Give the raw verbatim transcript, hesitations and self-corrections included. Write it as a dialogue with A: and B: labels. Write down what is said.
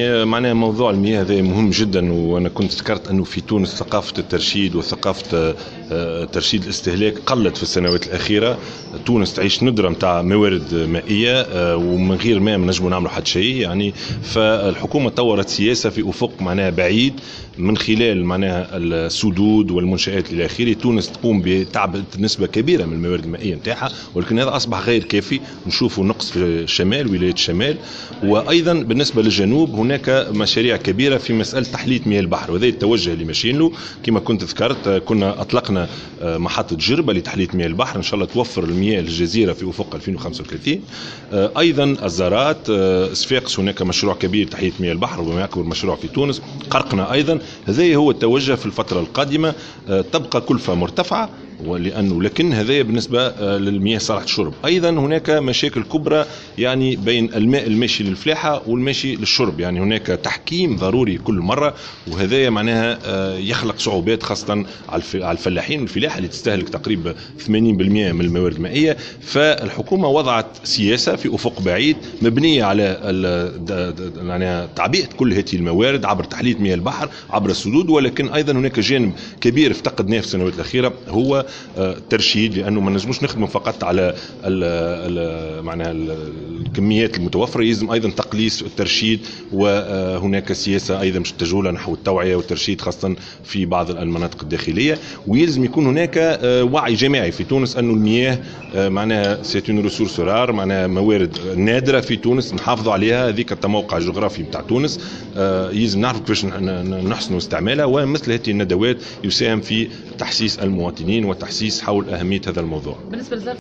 A: يعني معناها موضوع المياه هذا مهم جدا، وانا كنت ذكرت انه في تونس ثقافه الترشيد وثقافه ترشيد الاستهلاك قلت في السنوات الاخيره. تونس تعيش ندره نتاع موارد مائيه، ومن غير ماء ما نجموا نعملوا حتى شيء يعني. فالحكومه طورت سياسه في افق معناها بعيد من خلال معناها السدود والمنشآت الى اخره. تونس تقوم بتعبئه نسبه كبيره من الموارد المائيه نتاعها، ولكن هذا اصبح غير كافي. نشوفوا نقص في الشمال، ولايه الشمال، وايضا بالنسبه للجنوب هناك مشاريع كبيره في مساله تحليه مياه البحر، وهذا التوجه اللي ماشيين له. كما كنت ذكرت كنا اطلقنا محطه جربه لتحليه مياه البحر، ان شاء الله توفر المياه للجزيره في افق ألفين وخمسة وثلاثين. ايضا الزارات، صفاقس هناك مشروع كبير تحليه مياه البحر وما اكبر مشروع في تونس. قرقنا ايضا. هذا هو التوجه في الفتره القادمه. تبقى كلفه مرتفعه ولانه لكن هذا بالنسبه للمياه صالحه الشرب. ايضا هناك مشاكل كبرى يعني بين الماء الماشي للفلاحه والماشي للشرب، يعني هناك تحكيم ضروري كل مره، وهذا معناها يخلق صعوبات خاصه على الفلاحين والفلاحه اللي تستهلك تقريبا ثمانين بالمئة من الموارد المائيه. فالحكومه وضعت سياسه في افق بعيد مبنيه على يعني تعبئه كل هذه الموارد عبر تحليه مياه البحر عبر السدود. ولكن ايضا هناك جانب كبير افتقدناه في السنوات الاخيره هو الترشيد، لانه ما نجموش نخدموا فقط على ال ال معناها الكميات المتوفره، يلزم ايضا تقليص الترشيد. وهناك سياسه ايضا مش تجوله نحو التوعيه والترشيد خاصه في بعض المناطق الداخليه. ويلزم يكون هناك وعي جماعي في تونس انه المياه معناها سيت اون ريسورس رار، معناها موارد نادره في تونس نحافظوا عليها. هذيك التموقع الجغرافي نتاع تونس يلزم نعرف كيفاش نحسنوا استعمالها. ومثل هذه الندوات يساهم في تحسيس المواطنين وتحسيس حول أهمية هذا الموضوع.